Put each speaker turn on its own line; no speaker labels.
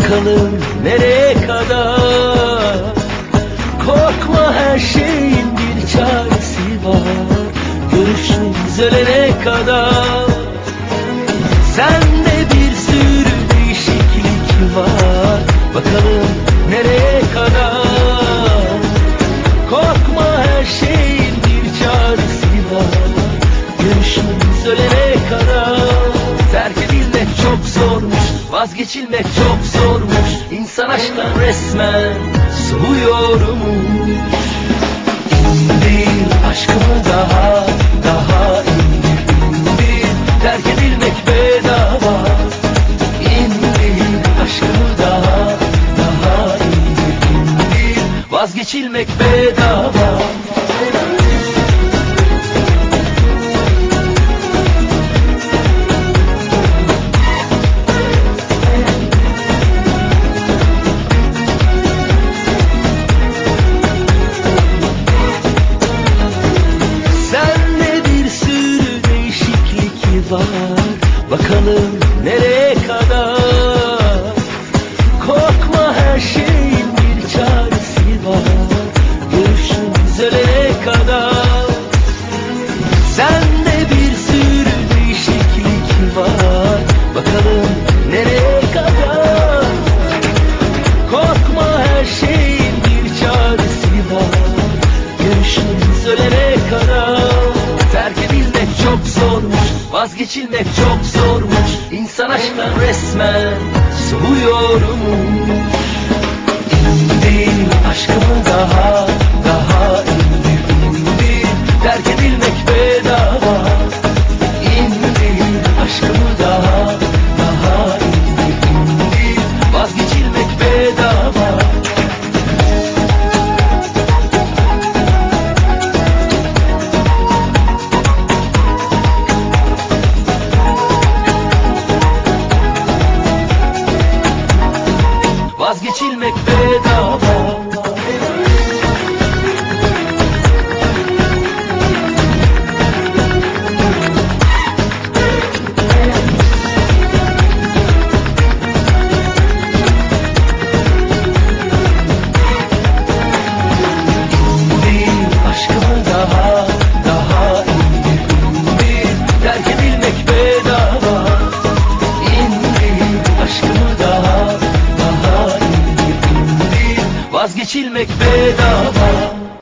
bakalım nereye kadar. Korkma, her şeyin bir çaresi var, görüşürüz ölene kadar. Sende bir sürü değişiklik var, bakalım nereye kadar. Korkma, her şeyin bir çaresi var, görüşürüz ölene kadar. Terk edilmek çok zormuş, vazgeçilmek çok zormuş. İnsan aşktan resmen soğuyormuş. İndir aşkımı daha indir. Terk edilmek bedava. İndir aşkımı daha indir. Vazgeçilmek bedava. Bakalım nereye kadar. Korkma, her şeyin bir çaresi var, görüşürüz ölene kadar. Sende bir sürü değişiklik var, bakalım nereye kadar. Korkma, her şeyin bir çaresi var, görüşürüz ölene kadar. Terk edilmek çok zormuş, vazgeçilmek çok zormuş. İnsan aşktan resmen soğuyormuş. İndir aşkımı daha indir. Terk edilmek bedava. İndir aşkımı daha indir. Vazgeçilmek bedava. Vazgeçilmek bedava. İndir aşkımı daha indir. Terk edilmek bedava. İndir aşkımı daha indir. Vazgeçilmek bedava.